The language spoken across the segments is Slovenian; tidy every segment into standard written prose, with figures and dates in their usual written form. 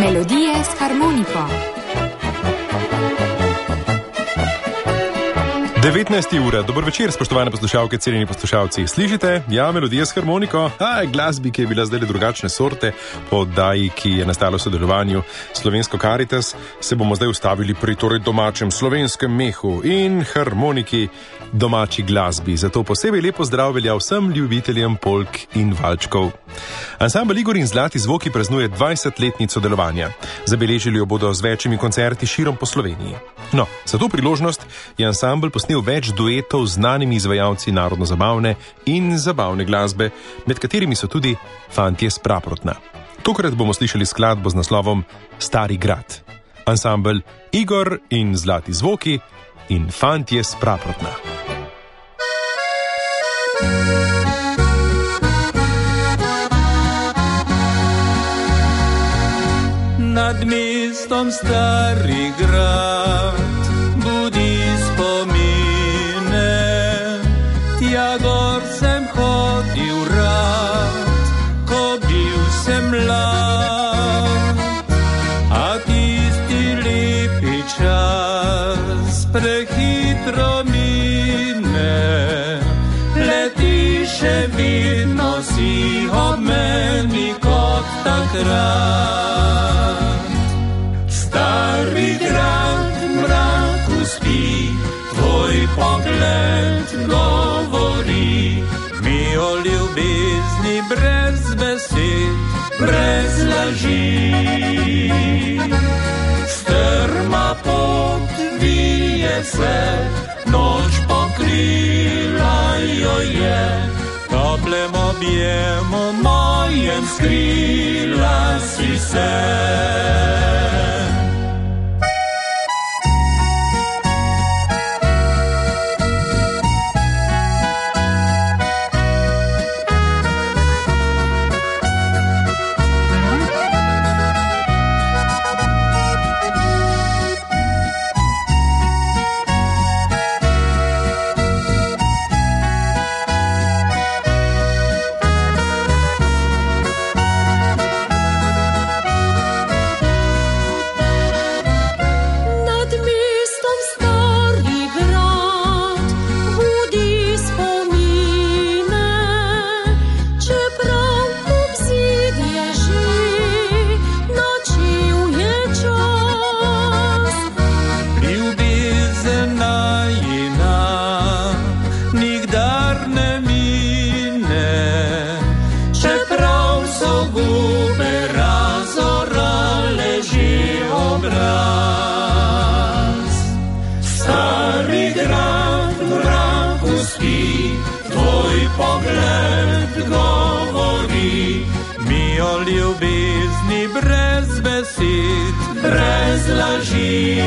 Melodije s harmoniko. 19. ura. Dober večer, spoštovane poslušalke, cenjeni poslušalci. Slišite? Ja, melodije s harmoniko. Glasbi, ki je bila zdaj drugačne sorte, po oddaji, ki je nastala v sodelovanju Slovensko Karitas, se bomo zdaj ustavili pri torej domačem slovenskem mehu in harmoniki, domači glasbi. Zato posebej lepo zdrav velja vsem ljubiteljem polk in valčkov. Ansambel Igor in Zlati zvoki praznuje 20-letnico delovanja. Zabeležili jo bodo z večjimi koncerti širom po Sloveniji. No, za to priložnost je ansambel posnel več duetov z znanimi izvajalci narodno-zabavne in zabavne glasbe, med katerimi so tudi Fantje s Praprotna. Tokrat bomo slišali skladbo z naslovom Stari grad. Ansambel Igor in Zlati zvoki in Fantje s Praprotna. Nad mestom stari grad budi spomine, tja gor sem hodil rad, ko bil sem mlad, a tisti lepi čas prehitro mine, leti še vedno si ob meni kot takrat. Stari grad mraku spi, tvoj pogled govori mi o ljubezni brez besed, brez laži. Strma pot vije se, noč pokrila jo je, toplem objemu mojem skrila si se. Ljubezni brez besed, brez laži.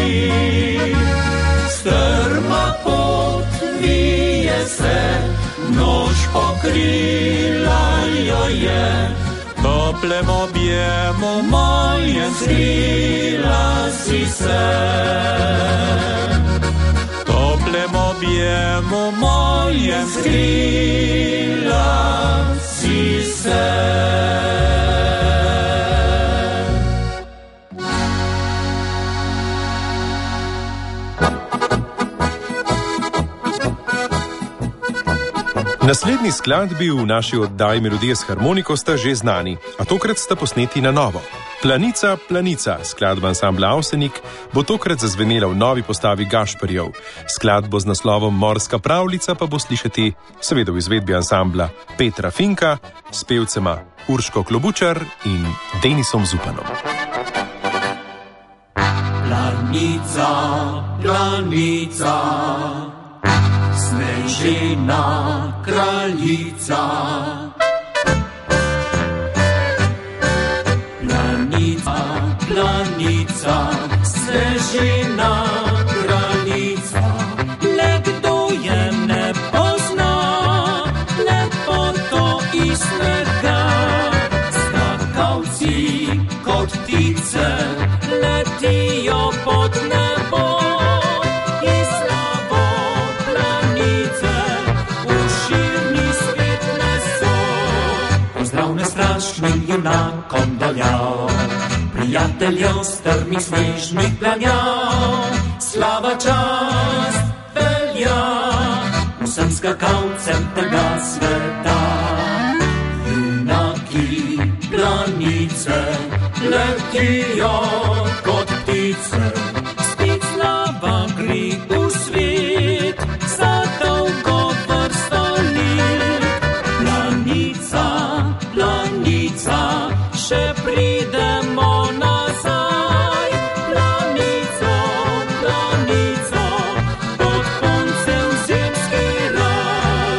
Strma pot vije se, noč pokrila jo je, toplem objemu mojem skrila si se. Toplem objemu mojem skrila si se. Naslednji skladbi v naši oddaji Melodije s harmoniko sta že znani, a tokrat sta posneti na novo. Planica, planica, skladba ansambla Avsenik, bo tokrat zazvenela v novi postavi Gašperjev. Skladbo z naslovom Morska pravljica pa bo slišati seveda v izvedbi ansambla Petra Finka s pevcema Urško Klobučar in Denisom Zupanom. Planica, planica, snežena kraljica. Planica, planica, snežena kraljica. Le kdo je ne pozna, lepoto iz snega. Skakalci kot ptice letijo pod nebo. Junakom doljal, prijateljev strmih snežnih planjav, slava čast velja vsem skakalcem tega sveta. Junaki planice letijo kot ptice, spet slava gre v svet za dolgo vrsto let. Planica, planica, še pridemo nazaj. Planico, planico, pod koncem zimski raj.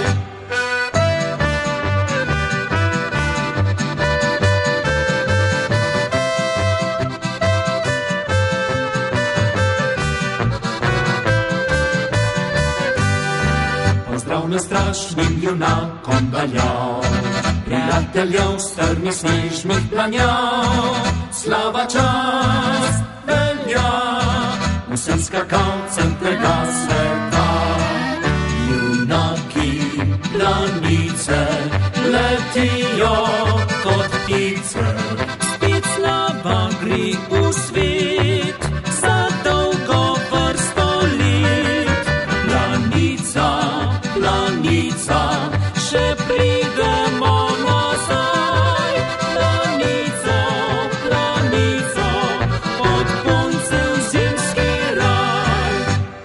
Pozdrav nestrašnim junakom valjav, prijateljev strmih snežnih planjav, slava čast velja vsem skakalcem tega sveta. Junaki planice letijo kot ptice, spet slava gre v svet za dolgo vrsto let. Planica, planica, še pridemo nazaj. Planico, planico, pod koncem zimski raj.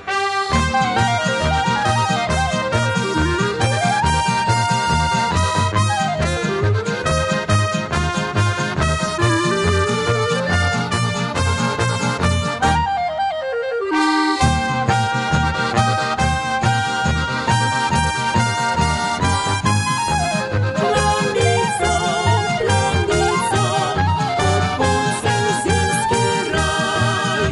Planica, planica, pod koncem zimski raj.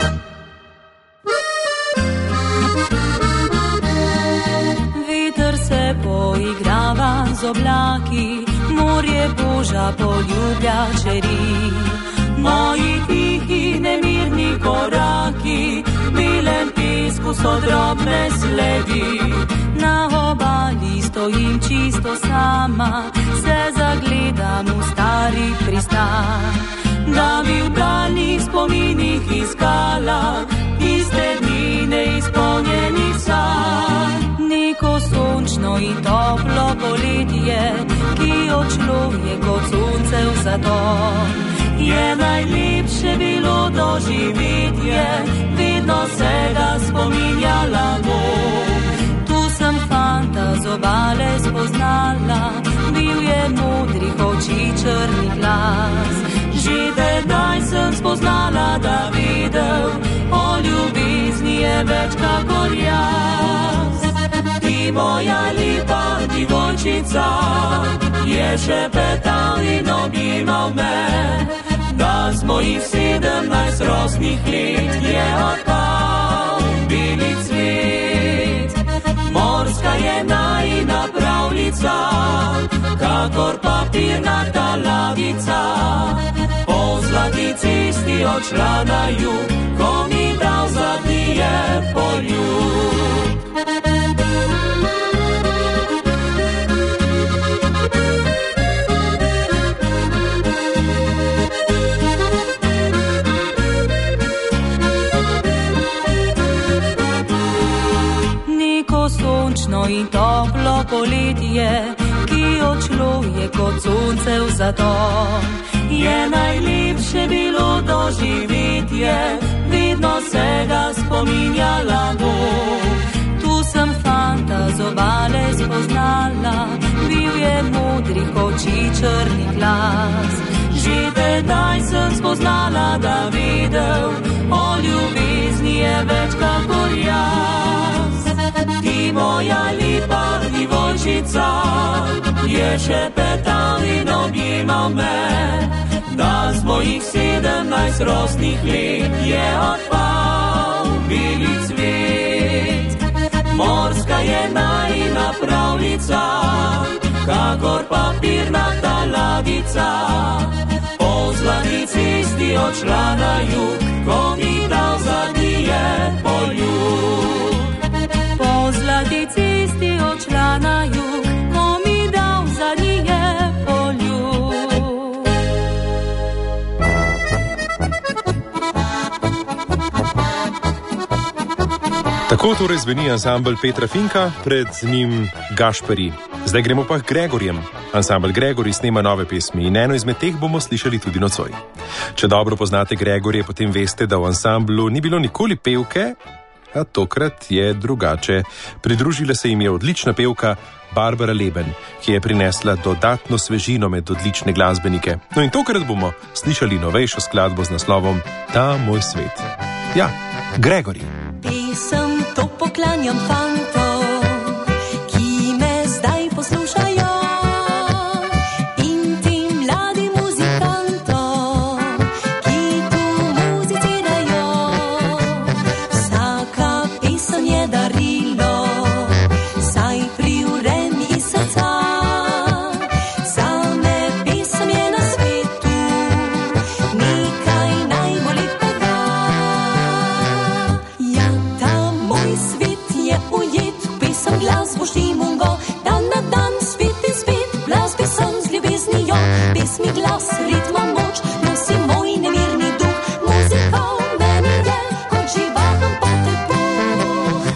Veter se poigrava z oblaki, morje boža poljublja čeri. Moji tihi nemirni koraki, v belem pesku so drobne sledi. Na obali stojim čisto sama, se zagledam v stari pristan. Da bi v daljnih spominih iskala tiste dni neizpolnjenih sanj. Neko sončno in toplo poletje, ki odšlo je kot sonce v zaton. Je najlepše bilo doživetje, vedno se ga spominjala bom. Tu sem fanta z obale spoznala, bil je modrih oči črni glas. Že tedaj sem spoznala, da vedel, o ljubezni je več kakor jaz. Ti moja lepa divojčica, je šepetal in objemal me, da z mojih 17 rosnih let je odpal beli cvet. Morska je najina pravljica, kakor papirnata lavica. Po zlati cesti odšla na jug, ko mi dal zadnji je poljub. Sončno in toplo poletje, ki odšlo je kot sonce v zaton. Je najlepše bilo doživetje, vedno se ga spominjala bom. Tu sem fanta z obale spoznala, bil je modrih oči črni glas. Že tedaj sem spoznala, da vedel, o ljubezni je več kakor jaz. Ti moja lepa divojčica, je šepetal in objemal me, da z mojih 17 rosnih let je odpal beli cvet. Morska je najina pravljica, kakor papirnata lavica. Po zlati cesti odšla na jug, ko mi dal zadnji je poljub. Po zlati cesti odšla na jug, ko mi dal zadnji je poljub. Tako torej zveni ansambel Petra Finka, pred njim Gašperi. Zdaj gremo pa k Gregorjem. Ansambel Gregorji snema nove pesmi in eno izmed teh bomo slišali tudi nocoj. Če dobro poznate Gregorje, potem veste, da v ansamblu ni bilo nikoli pevke, a tokrat je drugače. Pridružila se jim je odlična pevka Barbara Leben, ki je prinesla dodatno svežino med odlične glasbenike. No in tokrat bomo slišali novejšo skladbo z naslovom Ta moj svet. Ja, Gregorji. Pesem to poklanjam fantom, ki me zdaj poslušajo, in tem mladim muzikantom, ki tu muzicirajo. Vsaka pesem je darilo, saj privre mi iz srca. Zame pesem je na svetu nekaj najbolj lepega. Ja, ta moj svet je ujet, pesem glas boštimo go, dan na dan, spet in spet, glas pesem z ljubeznijo, pesmi glas, ritma moč, nosi moj nemirni duh, muzika v meni je, kot živahen potepuh.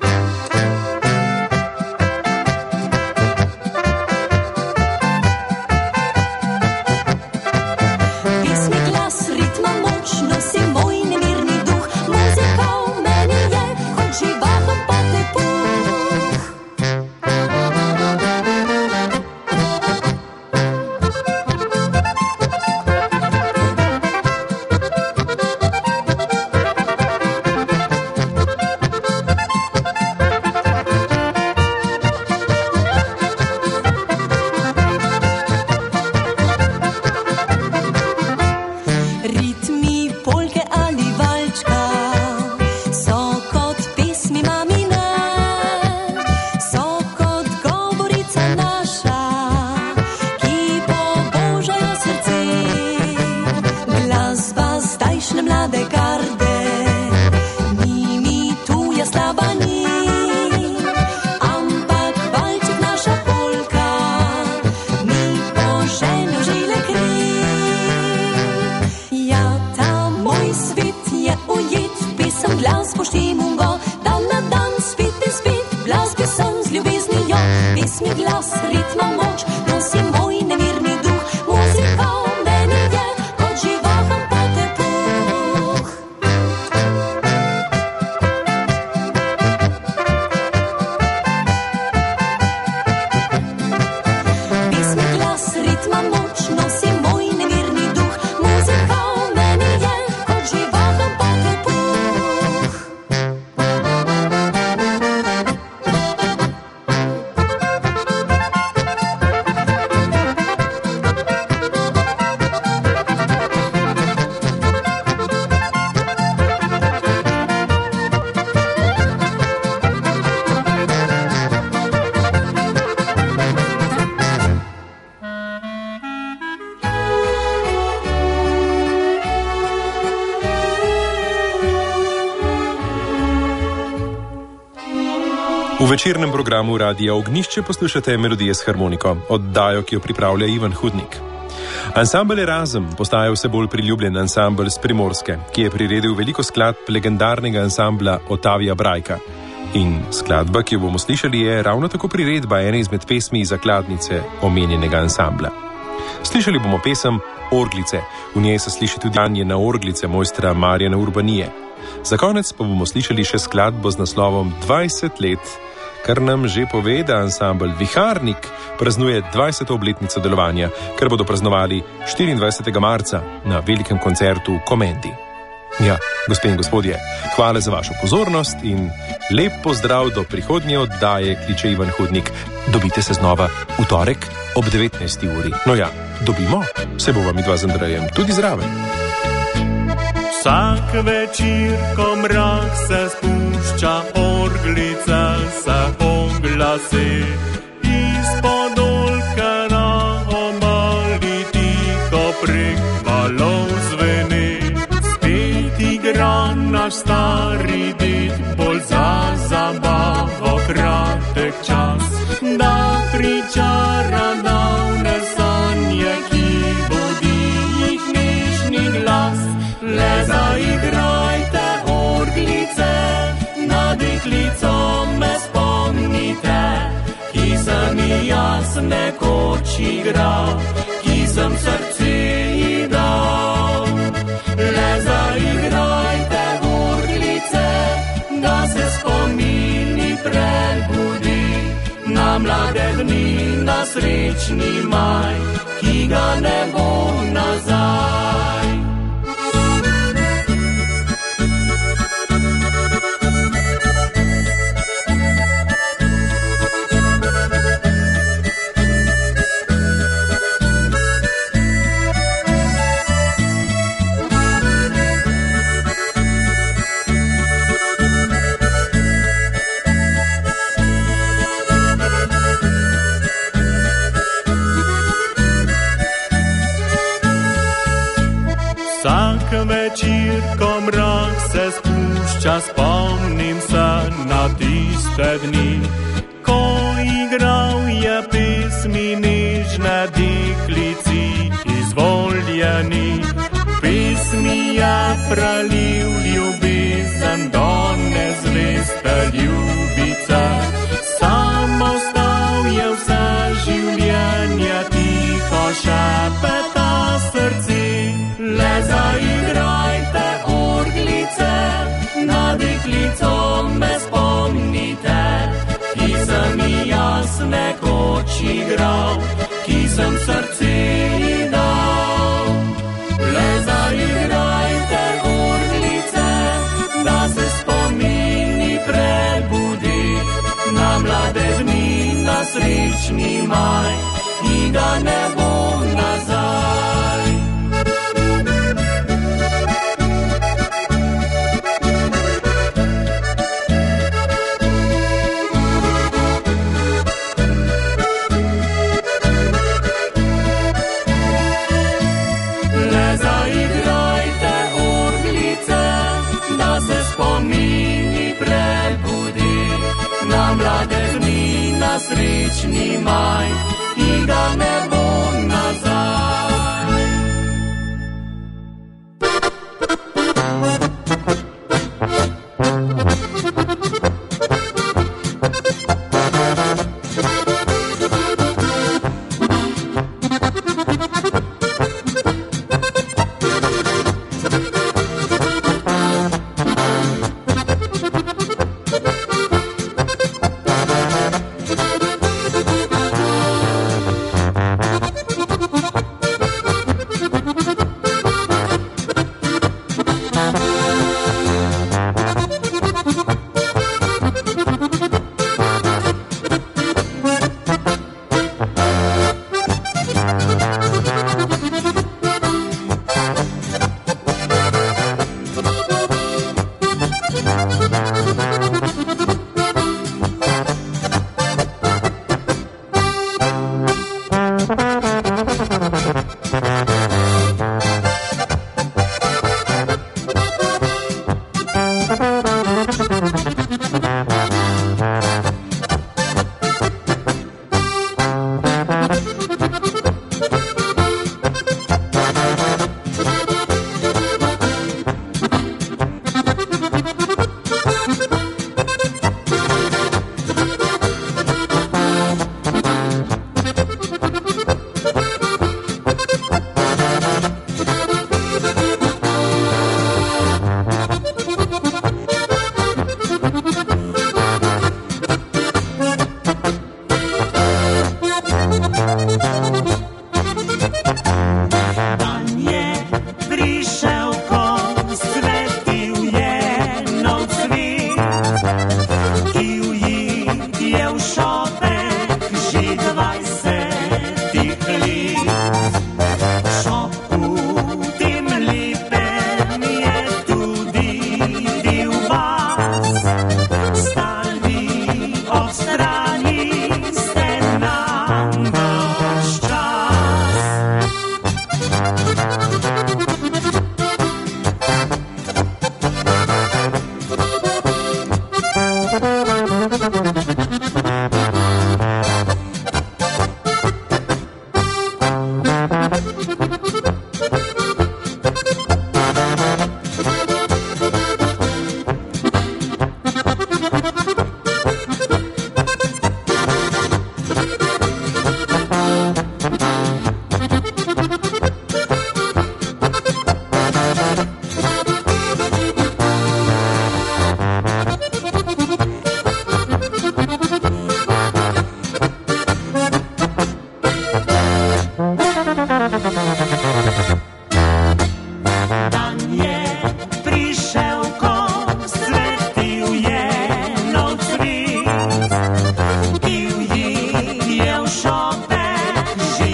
Pesmi glas, ritma moč, nosi moj nemirni duh, muzika v meni je, kot živahen potepuh. Ritmi polke ali valčka so kot pesmi mamine, so kot govorica naša, ki pobožajo srce. Glasba zdajšnje mlade garde, ni mi tuja slaba ni, ampak valček naša polka mi požene v žile kri. Ja, ta moj svet je ujet, pesem glas poštimo go, dan na dan, spet in spet, glas pesem z ljubeznijo, pesmi glas, ritma moč, nosi moj nemirni duh, muzika v meni je, kot živahen potepuh. Pesmi glas, ritma moč, nosi moj nemirni duh, muzika v meni je, kot živahen potepuh. V večernem programu Radia Ognjišče poslušate Melodije s harmoniko, oddajo, ki jo pripravlja Ivan Hudnik. Ansambel Erasm postaja vse bolj priljubljen ansambel s Primorske, ki je priredil veliko skladb legendarnega ansambla Otavija Brajka. In skladba, ki jo bomo slišali, je ravno tako priredba ene izmed pesmi zakladnice omenjenega ansambla. Slišali bomo pesem Orglice, v njej se sliši tudi Anje na orglice mojstra Marjana Urbanije. Za konec pa bomo slišali še skladbo z naslovom 20 let, kar nam že pove, da ansambel Viharnik praznuje 20. obletnico delovanja, kar bodo praznovali 24. marca na velikem koncertu v Komendi. Ja, gospe in gospodje, hvala za vašo pozornost in lep pozdrav do prihodnje oddaje, kliče Ivan Hudnik. Dobite se znova v torek ob 19. uri. No ja, dobimo, se bova midva z Andrejem tudi zraven. Vsak večer, ko mrak se spušča, orglice se oglasi, izpod olkana obali tiho prek valov zveni. Spet igra naš stari ded, bolj za zabavo kratek čas, da pričara davne sanje, ki vodi jih nežni glas. Le zaigrajte orglice na deklice. igral, ki sem srce ji dal. Le zaigrajte orglice, da se spomini prebudi na mlade dni, na srečni maj, ki ga ne bo nazaj. Vsak večer, ko mrak se spušča, spomnim se na tiste dni, ko igral je pesmi nežne deklici izvoljeni. Pesmi je prelil ljubezen do nezveste ljubice, sam ostal je vse življenje, tiho šepeta srce. Le zaigrajte orglice, na deklico me spomnite, ki sem ji jaz nekoč igral, ki sem srce ji dal. Le zaigrajte orglice, da se spomini prebudi na mlade dni, na srečni maj, ki ga ne bo nazaj. Srečni maj, ki ga ne bo nazaj. Dan je prišel, ko svetil je nov cvet. Divji je v šope že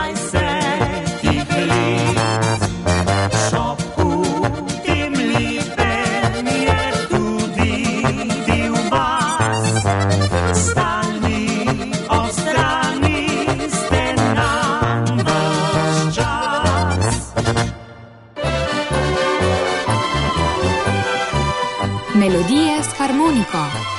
20 let. Šopku tem lepem je tudi bil vas. Stalni ob strani ste nam ves čas. Melodije s harmoniko.